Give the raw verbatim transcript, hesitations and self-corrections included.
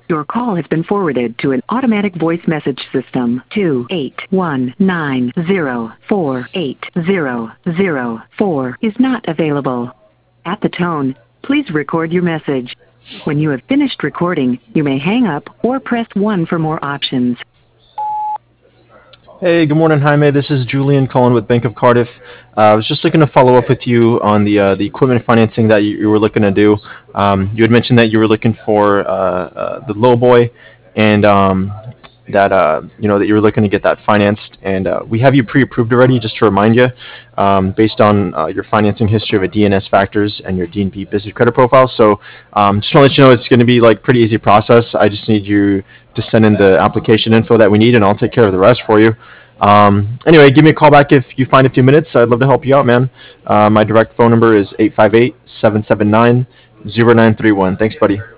Your call has been forwarded to an automatic voice message system. two eight one nine zero four eight zero zero four is not available. At the tone, please record your message. When you have finished recording, you may hang up or press one for more options. Hey, good morning, Jaime. This is Julian calling with Bank of Cardiff. Uh, I was just looking to follow up with you on the uh, the equipment financing that you, you were looking to do. Um, you had mentioned that you were looking for uh, uh, the lowboy, and um, that uh, you know that you were looking to get that financed. And uh, we have you pre-approved already. Just to remind you, um, based on uh, your financing history of a D N S factors and your D N B business credit profile. So um, just want to let you know it's going to be like pretty easy process. I just need you to send in the application info that we need, and I'll take care of the rest for you. Um, anyway, give me a call back if you find a few minutes. I'd love to help you out, man. Uh, my direct phone number is eight five eight, seven seven nine, zero nine three one. Thanks, buddy.